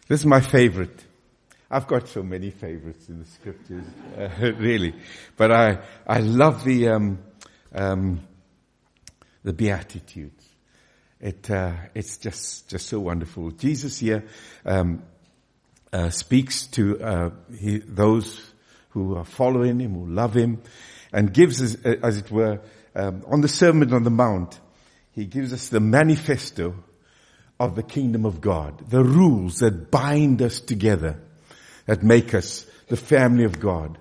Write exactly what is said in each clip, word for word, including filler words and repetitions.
This is my favorite. I've got so many favorites in the scriptures, uh, really. But I, I love the, um, um, the Beatitudes. It, uh, it's just, just so wonderful. Jesus here, um, uh, speaks to, uh, he, those who are following him, who love him, and gives us, uh, as it were, um, on the Sermon on the Mount, he gives us the manifesto of the kingdom of God, the rules that bind us together, that make us the family of God.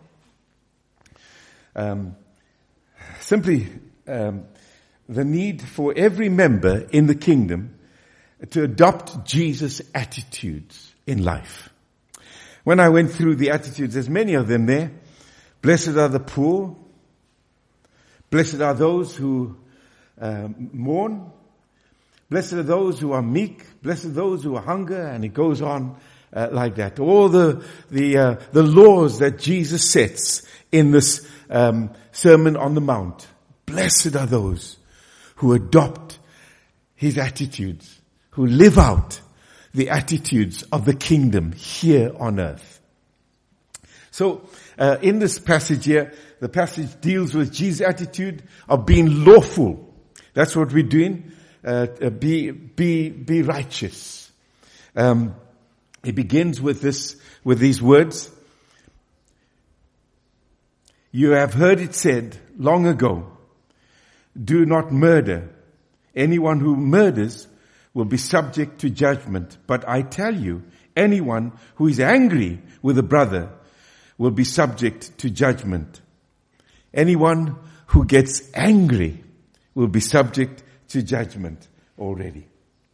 Um, simply, um, the need for every member in the kingdom to adopt Jesus' attitudes in life. When I went through the attitudes, there's many of them there. Blessed are the poor. Blessed are those who um, mourn. Blessed are those who are meek. Blessed are those who are hunger. And it goes on uh, like that. All the the uh, the laws that Jesus sets in this um, Sermon on the Mount. Blessed are those who adopt his attitudes, who live out the attitudes of the kingdom here on earth. So, uh, in this passage here, the passage deals with Jesus' attitude of being lawful. That's what we're doing. Uh, uh, be, be, be righteous. Um, he begins with this, with these words. You have heard it said long ago, do not murder. Anyone who murders will be subject to judgment. But I tell you, anyone who is angry with a brother will be subject to judgment. Anyone who gets angry will be subject to judgment already.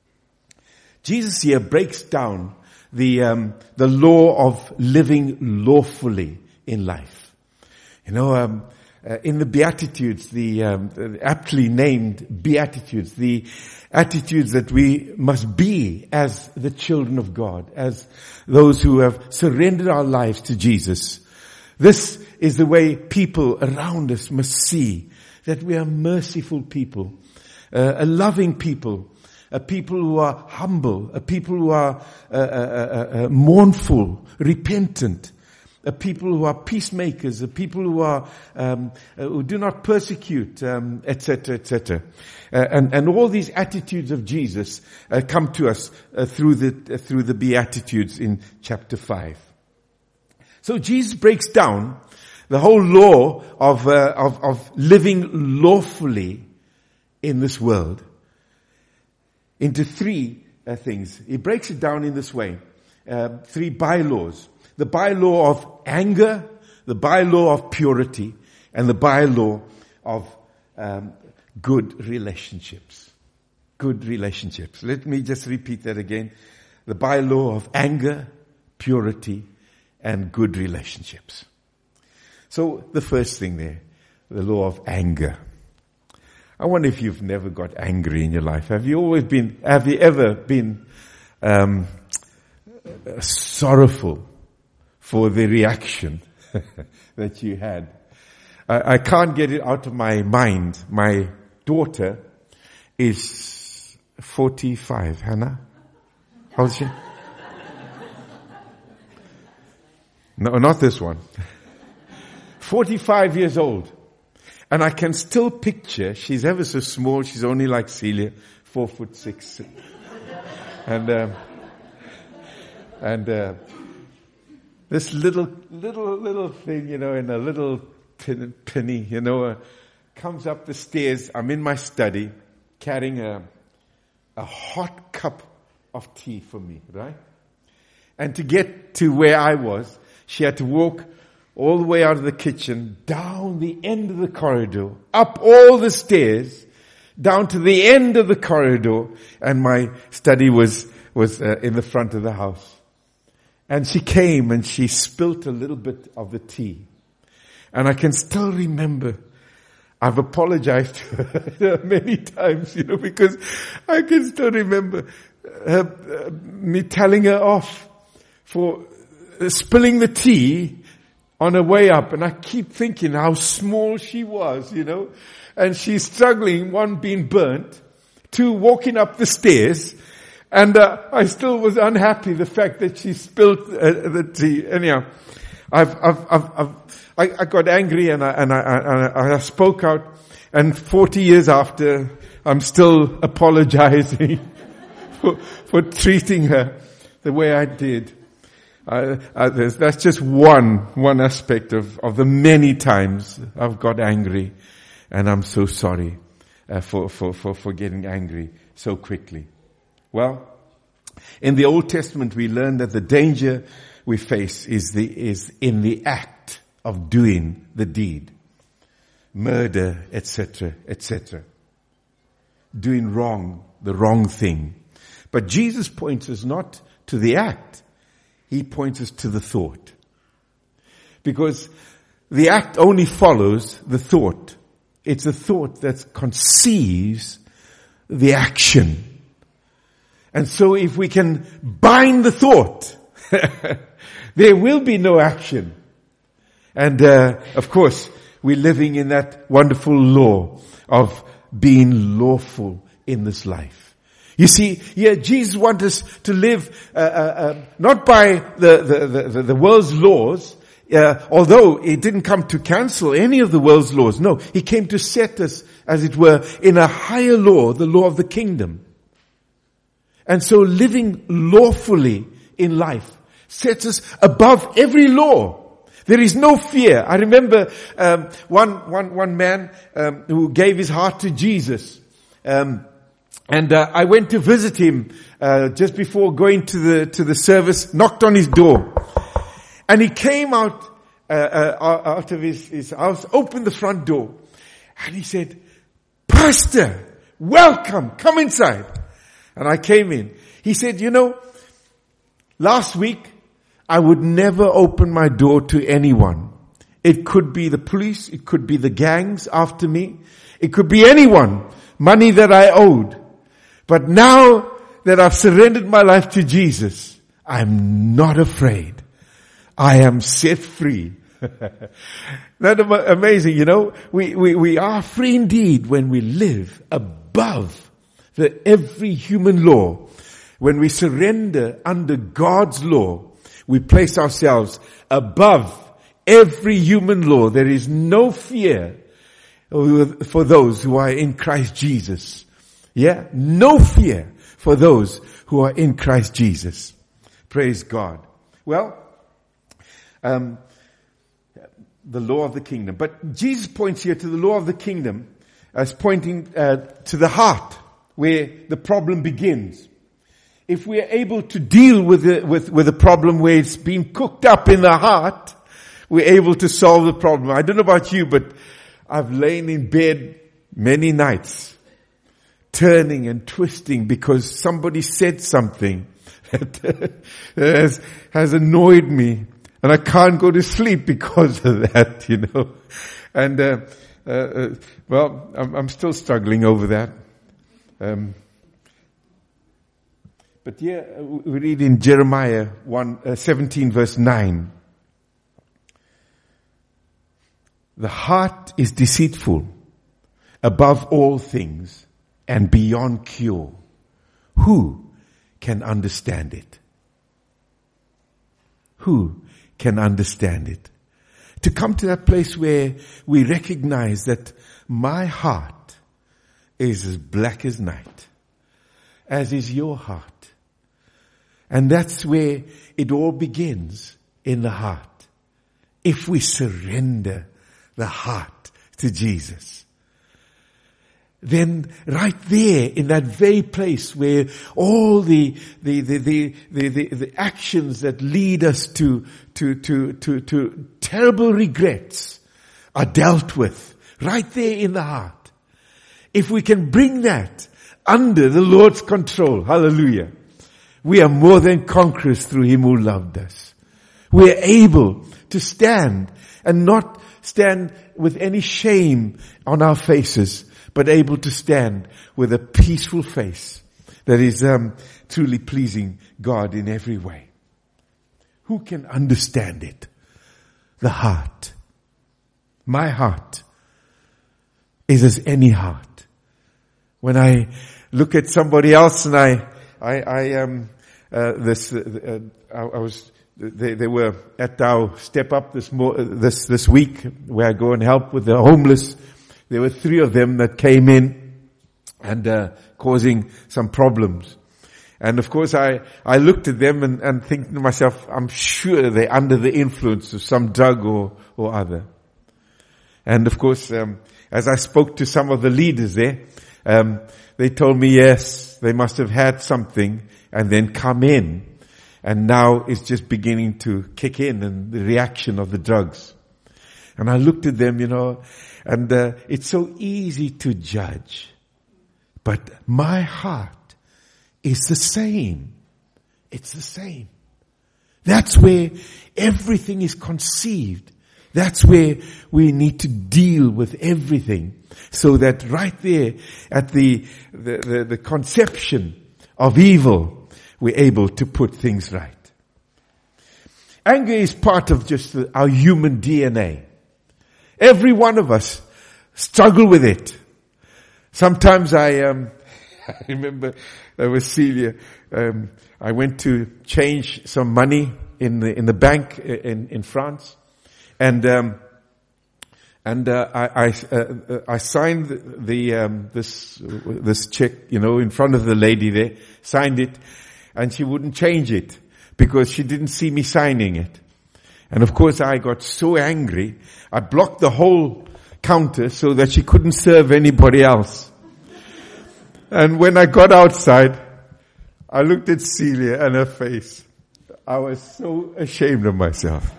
Jesus here breaks down the um, the law of living lawfully in life. You know, um, uh, in the Beatitudes, the, um, the aptly named Beatitudes, the attitudes that we must be as the children of God, as those who have surrendered our lives to Jesus. This is the way people around us must see that we are merciful people, uh, a loving people, a people who are humble, a people who are uh, uh, uh, uh, mournful, repentant, a people who are peacemakers, a people who are um, uh, who do not persecute, um, et cetera, et cetera. Uh, and and all these attitudes of Jesus uh, come to us uh, through the uh, through the Beatitudes in chapter five. So Jesus breaks down the whole law of uh, of of living lawfully in this world into three uh, things. He breaks it down in this way: uh, three bylaws. The bylaw of anger, the bylaw of purity, and the bylaw of um, good relationships. Good relationships. Let me just repeat that again. The bylaw of anger, purity, and good relationships. So the first thing there, the law of anger. I wonder if you've never got angry in your life. Have you always been, have you ever been um, sorrowful for the reaction that you had? I, I can't get it out of my mind. My daughter is forty-five. Hannah? How old is she? No, not this one. forty-five years old. And I can still picture, she's ever so small, she's only like Celia, four foot six. And, um, and, uh, this little, little, little thing, you know, in a little pin, penny, you know, uh, comes up the stairs. I'm in my study carrying a, a hot cup of tea for me, right? And to get to where I was, she had to walk all the way out of the kitchen, down the end of the corridor, up all the stairs, down to the end of the corridor, and my study was, was uh, in the front of the house. And she came and she spilt a little bit of the tea. And I can still remember, I've apologized to her many times, you know, because I can still remember her, uh, me telling her off for spilling the tea on her way up. And I keep thinking how small she was, you know, and she's struggling, one being burnt, two walking up the stairs. And uh, I still was unhappy the fact that she spilled uh, the tea. Anyhow, I've, I've, I've, I've I, I got angry and I, and I, I, I spoke out. And forty years after, I'm still apologizing for, for treating her the way I did. I, I, that's just one, one aspect of, of the many times I've got angry. And I'm so sorry uh, for, for, for, for getting angry so quickly. Well, in the Old Testament we learn that the danger we face is the, is in the act of doing the deed. Murder, et cetera, et cetera. Doing wrong, the wrong thing. But Jesus points us not to the act. He points us to the thought. Because the act only follows the thought. It's a thought that conceives the action. And so if we can bind the thought, there will be no action. And uh, of course, we're living in that wonderful law of being lawful in this life. You see, yeah, Jesus wants us to live uh, uh, uh, not by the, the, the, the world's laws, uh, although he didn't come to cancel any of the world's laws. No, he came to set us, as it were, in a higher law, the law of the kingdom. And so living lawfully in life sets us above every law. There is no fear. I remember um, one, one, one man um, who gave his heart to Jesus. Um, and uh, I went to visit him uh, just before going to the to the service, knocked on his door. And he came out uh, uh, out of his, his house, opened the front door. And he said, "Pastor, welcome, come inside." And I came in. He said, "You know, last week, I would never open my door to anyone. It could be the police. It could be the gangs after me. It could be anyone. Money that I owed. But now that I've surrendered my life to Jesus, I'm not afraid. I am set free." That amazing, you know. We, we, we are free indeed when we live above the every human law. When we surrender under God's law, we place ourselves above every human law. There is no fear for those who are in Christ Jesus. Yeah, no fear for those who are in Christ Jesus. Praise God. Well, um, the law of the kingdom. But Jesus points here to the law of the kingdom as pointing uh, to the heart, where the problem begins. If we are able to deal with the, with, with a problem where it's been cooked up in the heart, we're able to solve the problem. I don't know about you, but I've lain in bed many nights, turning and twisting because somebody said something that has, has annoyed me, and I can't go to sleep because of that, you know. And uh, uh, uh well, I'm, I'm still struggling over that. Um, But here we read in Jeremiah one, uh, seventeen verse nine. The heart is deceitful above all things and beyond cure. Who can understand it? Who can understand it? To come to that place where we recognize that my heart is as black as night, as is your heart. And that's where it all begins, in the heart. If we surrender the heart to Jesus, then right there in that very place where all the the the the the, the, the actions that lead us to, to to to to terrible regrets are dealt with, right there in the heart. If we can bring that under the Lord's control, hallelujah, we are more than conquerors through Him who loved us. We are able to stand and not stand with any shame on our faces, but able to stand with a peaceful face that is um, truly pleasing God in every way. Who can understand it? The heart. My heart is as any heart. When I look at somebody else and I I, I, um, uh, this, uh, I, I was, they, they were at our Step Up this, mo- this, this week where I go and help with the homeless. There were three of them that came in and, uh, causing some problems. And of course I, I looked at them and, and think to myself, I'm sure they're under the influence of some drug or, or other. And of course, um, as I spoke to some of the leaders there, um, they told me, yes, they must have had something and then come in. And now it's just beginning to kick in and the reaction of the drugs. And I looked at them, you know, and uh, it's so easy to judge. But my heart is the same. It's the same. That's where everything is conceived. That's where we need to deal with everything. So that right there at the, the, the, the conception of evil, we're able to put things right. Anger is part of just the, our human D N A. Every one of us struggle with it. Sometimes I, um, I remember there was Celia, um, I went to change some money in the, in the bank in, in France. And, um, and, uh, I, I, uh, I signed the, the um, this, this check, you know, in front of the lady there, signed it, and she wouldn't change it because she didn't see me signing it. And of course I got so angry, I blocked the whole counter so that she couldn't serve anybody else. And when I got outside, I looked at Celia and her face. I was so ashamed of myself.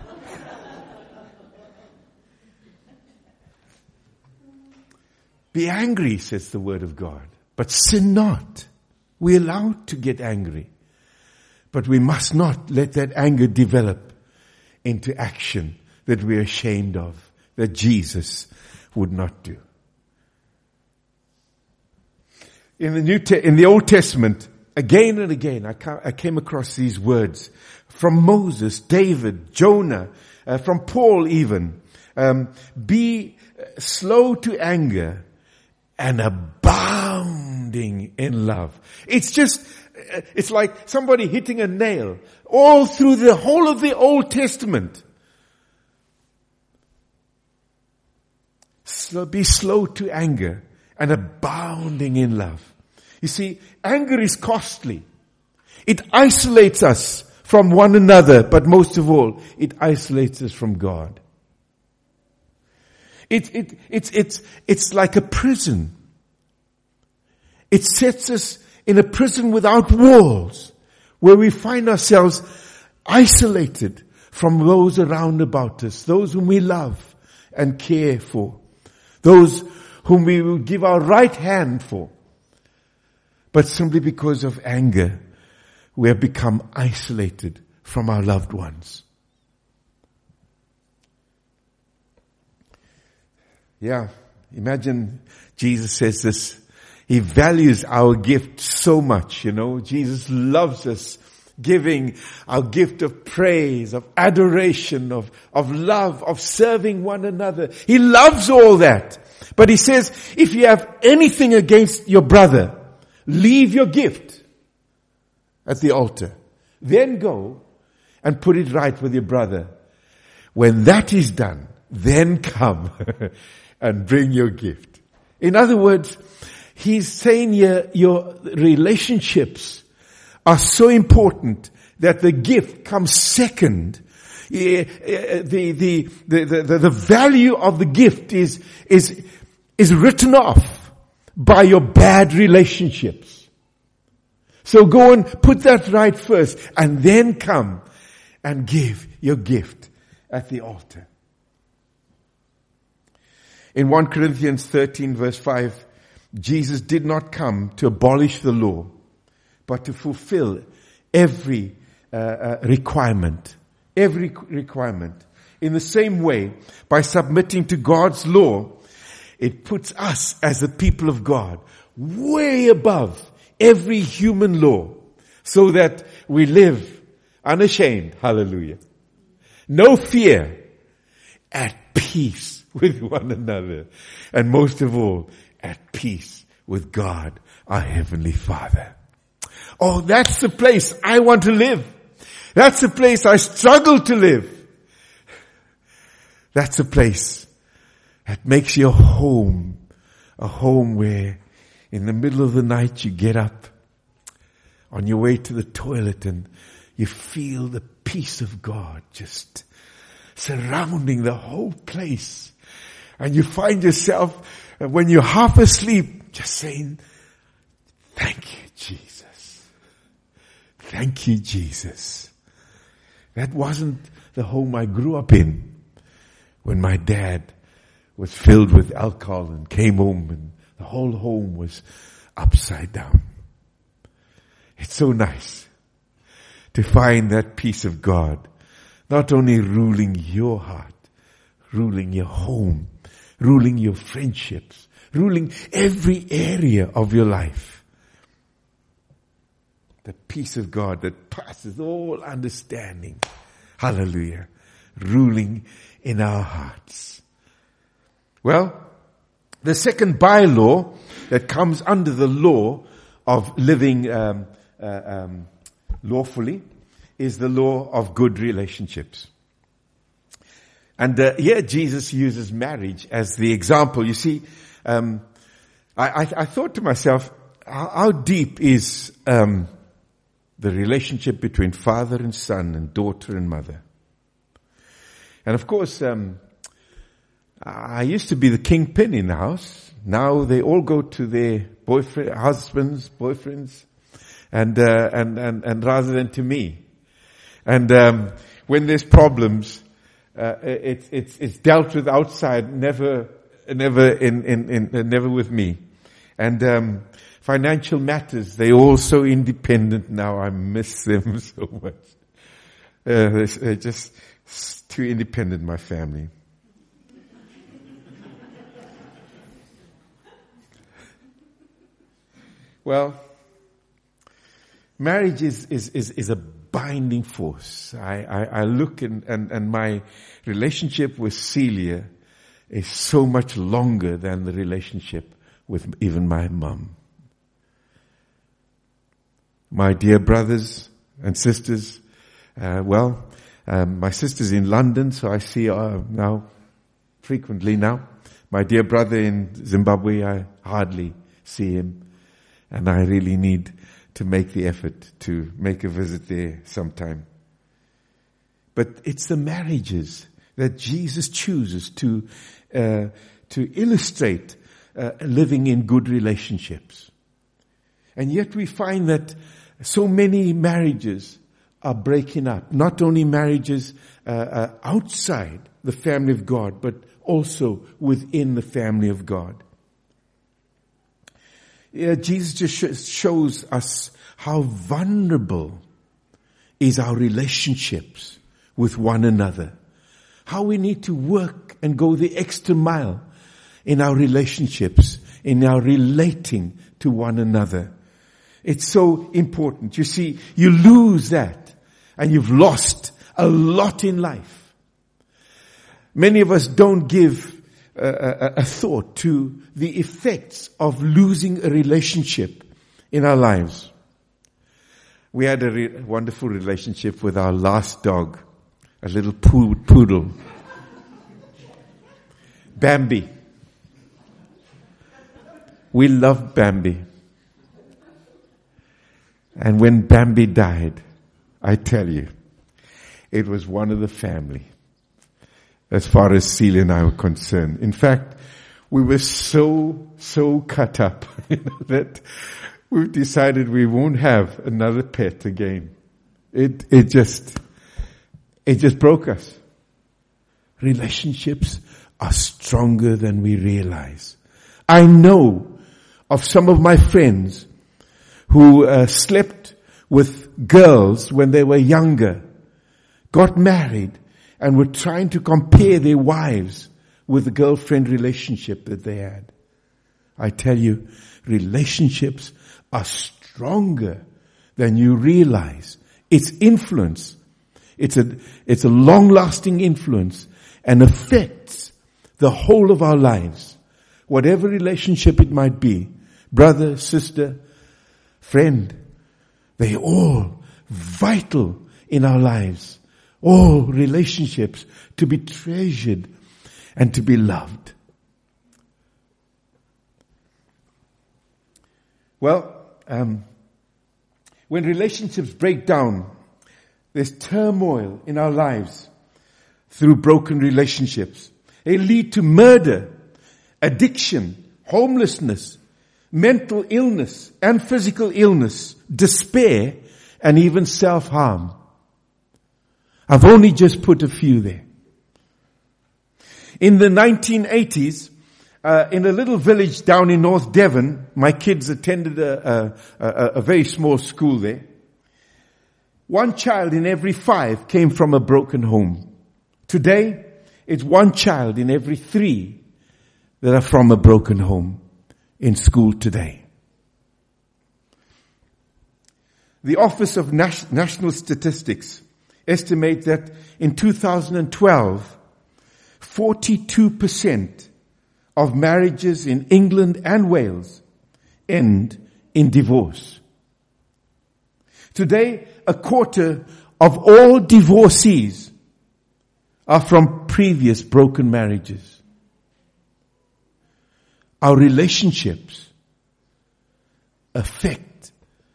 Be angry, says the word of God, but sin not. We're allowed to get angry, but we must not let that anger develop into action that we're ashamed of, that Jesus would not do. In the New Te- in the Old Testament, again and again, I, ca- I came across these words from Moses, David, Jonah, uh, from Paul even. Um, be slow to anger and abounding in love. It's just, it's like somebody hitting a nail all through the whole of the Old Testament. So be slow to anger and abounding in love. You see, anger is costly. It isolates us from one another, but most of all, it isolates us from God. It, it, it's, it's, it's like a prison. It sets us in a prison without walls, where we find ourselves isolated from those around about us, those whom we love and care for, those whom we will give our right hand for. But simply because of anger, we have become isolated from our loved ones. Yeah, imagine Jesus says this. He values our gift so much, you know. Jesus loves us, giving our gift of praise, of adoration, of, of love, of serving one another. He loves all that. But he says, if you have anything against your brother, leave your gift at the altar. Then go and put it right with your brother. When that is done, then come and bring your gift. In other words, he's saying here, your relationships are so important that the gift comes second. The, the, the, the, the, the value of the gift is, is, is written off by your bad relationships. So go and put that right first and then come and give your gift at the altar. In First Corinthians thirteen verse five, Jesus did not come to abolish the law, but to fulfill every uh, uh, requirement. Every requirement. In the same way, by submitting to God's law, it puts us as the people of God way above every human law, so that we live unashamed, hallelujah, no fear, at peace with one another, and most of all, at peace with God, our Heavenly Father. Oh, that's the place I want to live. That's the place I struggle to live. That's a place that makes your home a home where in the middle of the night you get up on your way to the toilet and you feel the peace of God just surrounding the whole place. And you find yourself, when you're half asleep, just saying, thank you, Jesus. Thank you, Jesus. That wasn't the home I grew up in when my dad was filled with alcohol and came home and the whole home was upside down. It's so nice to find that peace of God not only ruling your heart, ruling your home, ruling your friendships, ruling every area of your life. The peace of God that passes all understanding. Hallelujah. Ruling in our hearts. Well, the second bylaw that comes under the law of living um, uh, um, lawfully is the law of good relationships. And uh, here Jesus uses marriage as the example. You see, um, I, I, I thought to myself, how, how deep is um, the relationship between father and son and daughter and mother? And of course, um, I used to be the kingpin in the house. Now they all go to their boyfriend, husbands, boyfriends, and uh, and and and rather than to me. And um, when there's problems, uh, it's it's it's dealt with outside, never never in in, in uh, never with me. And um, financial matters, they're all so independent now. I miss them so much. Uh, they're just too independent, my family. Well, marriage is, is, is, is a binding force. I, I, I look and, and, and my relationship with Celia is so much longer than the relationship with even my mum. My dear brothers and sisters, uh, well, um, my sister's in London, so I see her now, frequently now. My dear brother in Zimbabwe, I hardly see him. And I really need to make the effort to make a visit there sometime. But it's the marriages that Jesus chooses to uh, to illustrate uh, living in good relationships. And yet we find that so many marriages are breaking up. Not only marriages uh, uh, outside the family of God, but also within the family of God. Yeah, Jesus just shows us how vulnerable is our relationships with one another. How we need to work and go the extra mile in our relationships, in our relating to one another. It's so important. You see, you lose that and you've lost a lot in life. Many of us don't give A, a, a thought to the effects of losing a relationship in our lives. We had a re- wonderful relationship with our last dog, a little poodle, Bambi. We loved Bambi. And when Bambi died, I tell you, it was one of the family. As far as Celia and I were concerned. In fact, we were so, so cut up you know, that we've decided we won't have another pet again. It, it just, it just broke us. Relationships are stronger than we realize. I know of some of my friends who uh, slept with girls when they were younger, got married, and were trying to compare their wives with the girlfriend relationship that they had. I tell you, relationships are stronger than you realize. Its influence, it's a, it's a long-lasting influence and affects the whole of our lives. Whatever relationship it might be, brother, sister, friend, They're all vital in our lives. All relationships to be treasured and to be loved. Well, um, when relationships break down, there's turmoil in our lives through broken relationships. They lead to murder, addiction, homelessness, mental illness and physical illness, despair, and even self-harm. I've only just put a few there. In the nineteen eighties, uh, in a little village down in North Devon, my kids attended a, a, a, a very small school there. One child in every five came from a broken home. Today, it's one child in every three that are from a broken home in school today. The Office of Nas- National Statistics estimates that in two thousand twelve, forty-two percent of marriages in England and Wales end in divorce. Today, a quarter of all divorcees are from previous broken marriages. Our relationships affect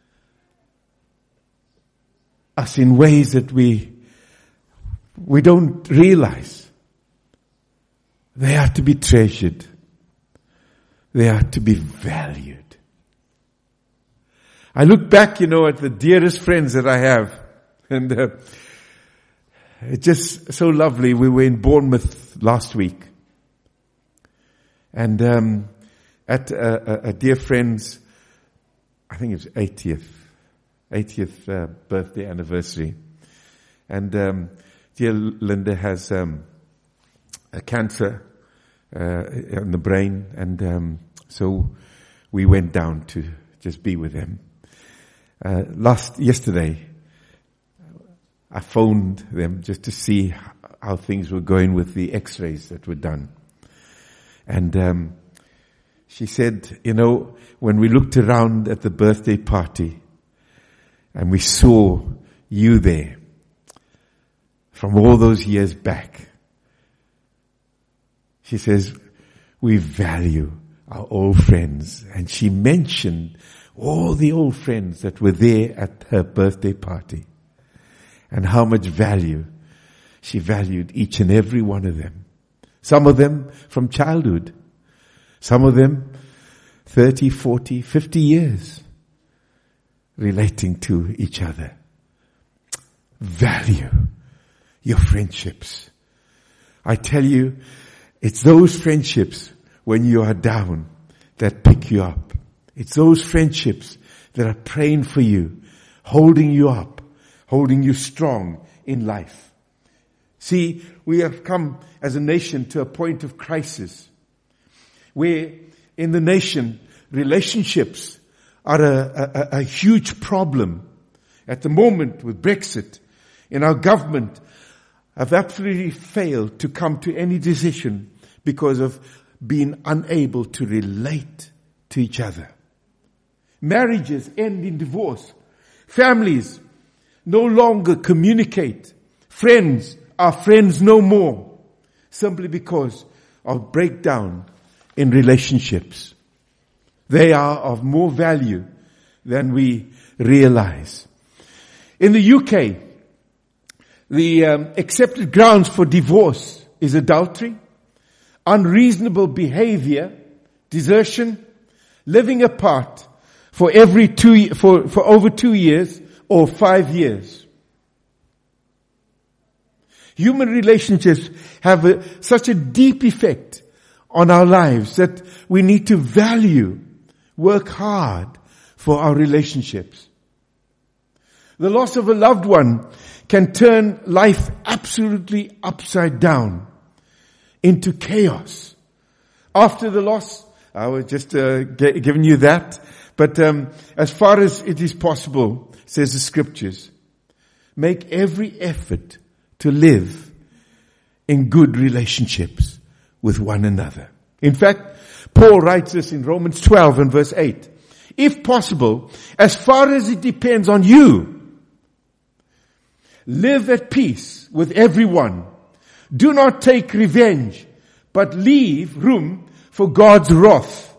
us in ways that we we don't realize. They are to be treasured. They are to be valued. I look back, you know, at the dearest friends that I have, and uh, it's just so lovely. We were in Bournemouth last week, and um, at a, a, a dear friend's, I think it was eightieth, eightieth uh, birthday anniversary, and um, dear Linda has um, a cancer uh, in the brain, and um, so we went down to just be with them. Uh, last yesterday, I phoned them just to see how things were going with the X-rays that were done, and um, she said, you know, when we looked around at the birthday party and we saw you there from all those years back, she says, we value our old friends. And she mentioned all the old friends that were there at her birthday party and how much value she valued each and every one of them. Some of them from childhood. Some of them thirty, forty, fifty years relating to each other. Value your friendships. I tell you, it's those friendships when you are down that pick you up. It's those friendships that are praying for you, holding you up, holding you strong in life. See, we have come as a nation to a point of crisis where in the nation relationships are a, a, a huge problem. At the moment with Brexit, in our government have absolutely failed to come to any decision because of being unable to relate to each other. Marriages end in divorce. Families no longer communicate. Friends are friends no more, simply because of breakdown in relationships. They are of more value than we realize. In the U K, the um, accepted grounds for divorce is adultery, unreasonable behavior, desertion, living apart for every two for for over two years or five years. Human relationships have a, such a deep effect on our lives that we need to value, work hard for our relationships. The loss of a loved one can turn life absolutely upside down into chaos. After the loss, I was just uh, g- giving you that, but um, as far as it is possible, says the scriptures, make every effort to live in good relationships with one another. In fact, Paul writes this in Romans twelve and verse eight. If possible, as far as it depends on you, live at peace with everyone. Do not take revenge, but leave room for God's wrath.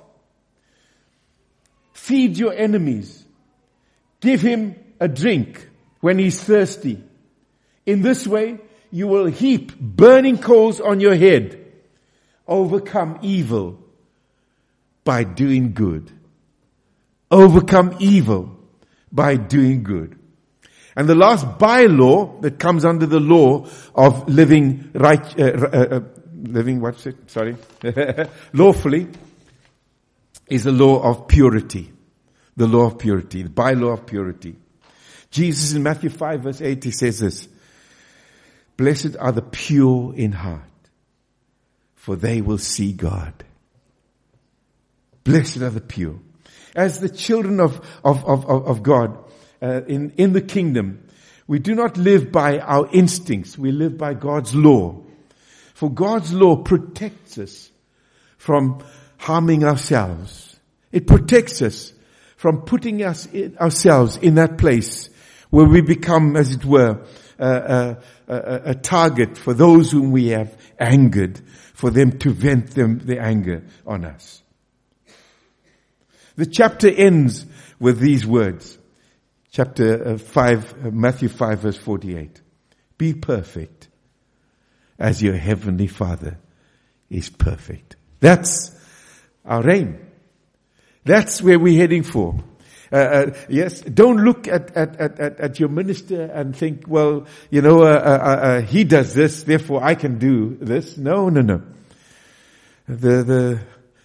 Feed your enemies. Give him a drink when he's thirsty. In this way, you will heap burning coals on your head. Overcome evil by doing good. Overcome evil by doing good. And the last bylaw that comes under the law of living right, uh, uh, uh, living what's it? Sorry, lawfully, is the law of purity. The law of purity, the bylaw of purity. Jesus in Matthew five verse eight, he says this: "Blessed are the pure in heart, for they will see God." Blessed are the pure. As the children of, of, of, of God, uh, in, in the kingdom, we do not live by our instincts. We live by God's law. For God's law protects us from harming ourselves. It protects us from putting us in, ourselves in that place where we become, as it were, uh, a, a, a target for those whom we have angered, for them to vent them, their anger on us. The chapter ends with these words. Chapter five, Matthew five verse forty-eight. Be perfect as your heavenly Father is perfect. That's our aim. That's where we're heading for. Uh, uh, yes, don't look at, at, at, at your minister and think, well, you know, uh, uh, uh, he does this, therefore I can do this. No, no, no. The, the,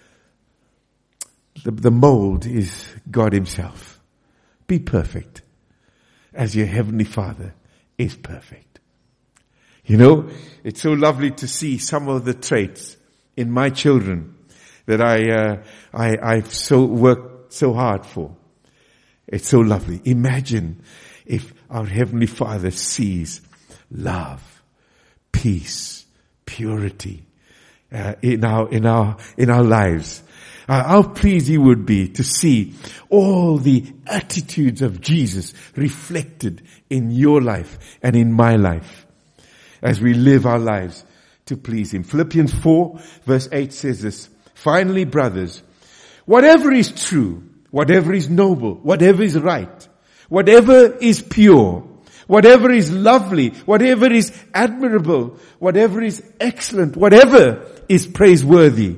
The, the mold is God himself. Be perfect as your heavenly Father is perfect. You know, it's so lovely to see some of the traits in my children that I, uh, I, I've so worked so hard for. It's so lovely. Imagine if our heavenly Father sees love, peace, purity, uh, in our, in our, in our lives. Uh, how pleased he would be to see all the attitudes of Jesus reflected in your life and in my life as we live our lives to please him. Philippians four verse eight says this: "Finally, brothers, whatever is true, whatever is noble, whatever is right, whatever is pure, whatever is lovely, whatever is admirable, whatever is excellent, whatever is praiseworthy,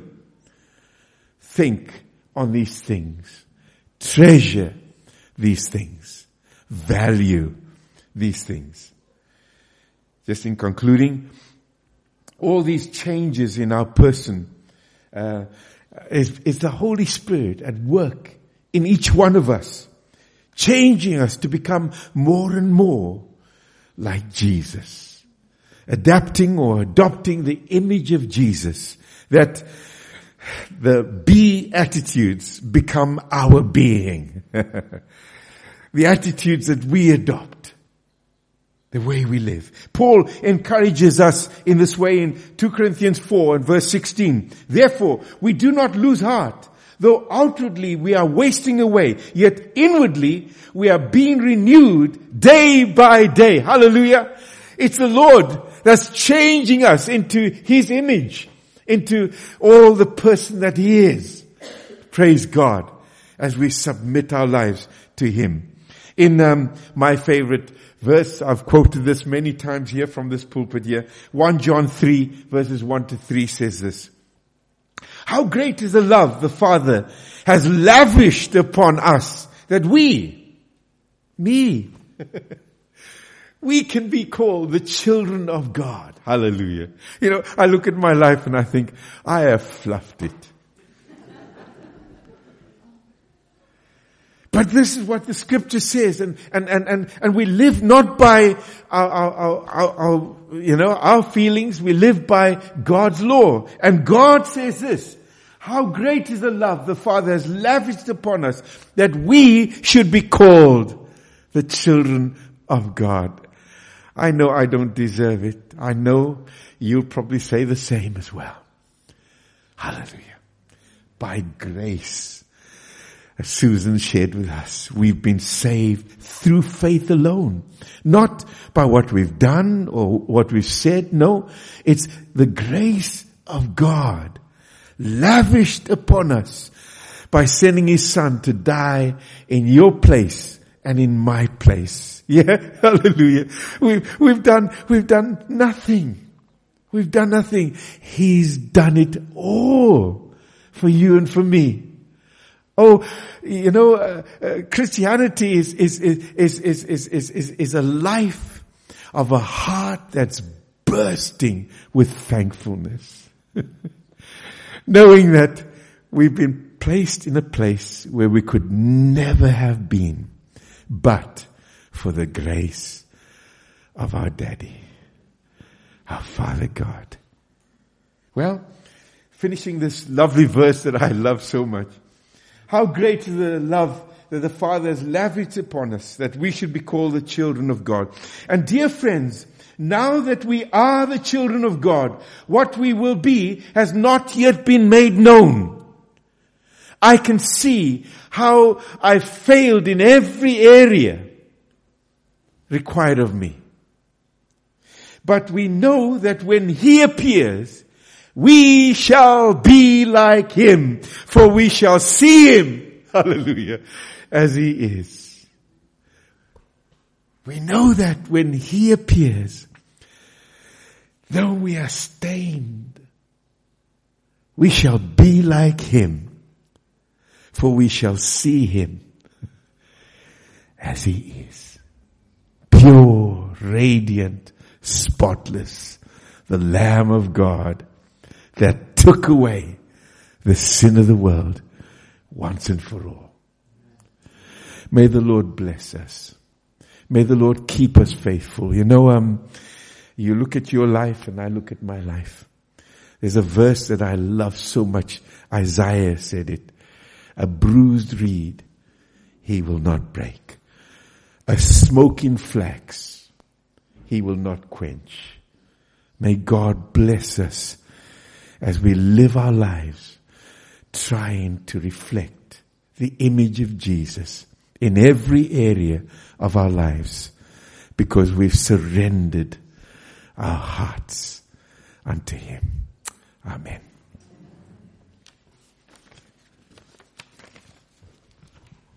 think on these things. Treasure these things. Value these things." Just in concluding, all these changes in our person uh, is, is the Holy Spirit at work in each one of us, changing us to become more and more like Jesus, adapting or adopting the image of Jesus, that the be attitudes become our being. The attitudes that we adopt, the way we live. Paul encourages us in this way in Second Corinthians four and verse sixteen. "Therefore, we do not lose heart. Though outwardly we are wasting away, yet inwardly we are being renewed day by day." Hallelujah. It's the Lord that's changing us into his image, into all the person that he is. Praise God as we submit our lives to him. In um, my favorite verse, I've quoted this many times here from this pulpit here, First John three verses one to three says this: "How great is the love the Father has lavished upon us, that we, me, we can be called the children of God." Hallelujah. You know, I look at my life and I think, I have fluffed it. But this is what the scripture says, and, and, and, and, and we live not by our, our, our, our, our, you know, our feelings, we live by God's law. And God says this: "How great is the love the Father has lavished upon us, that we should be called the children of God." I know I don't deserve it. I know you'll probably say the same as well. Hallelujah. By grace. as Susan shared with us, we've been saved through faith alone. Not by what we've done or what we've said. No, it's the grace of God lavished upon us by sending His Son to die in your place and in my place. Yeah, hallelujah. We've, we've done, we've done nothing. We've done nothing. He's done it all for you and for me. Oh, you know, uh, uh, Christianity is, is, is, is, is, is, is, is, is a life of a heart that's bursting with thankfulness. Knowing that we've been placed in a place where we could never have been, but for the grace of our Daddy, our Father God. Well, finishing this lovely verse that I love so much. How great is the love that the Father has lavished upon us, that we should be called the children of God. And dear friends, now that we are the children of God, what we will be has not yet been made known. I can see how I failed in every area required of me. But we know that when He appears, we shall be like Him, for we shall see Him, hallelujah, as He is. We know that when He appears, though we are stained, we shall be like Him, for we shall see Him as He is. Pure, radiant, spotless, the Lamb of God that took away the sin of the world once and for all. May the Lord bless us. May the Lord keep us faithful. You know, um, you look at your life and I look at my life. There's a verse that I love so much. Isaiah said it. A bruised reed He will not break. A smoking flax He will not quench. May God bless us as we live our lives trying to reflect the image of Jesus in every area of our lives, because we've surrendered our hearts unto Him. Amen.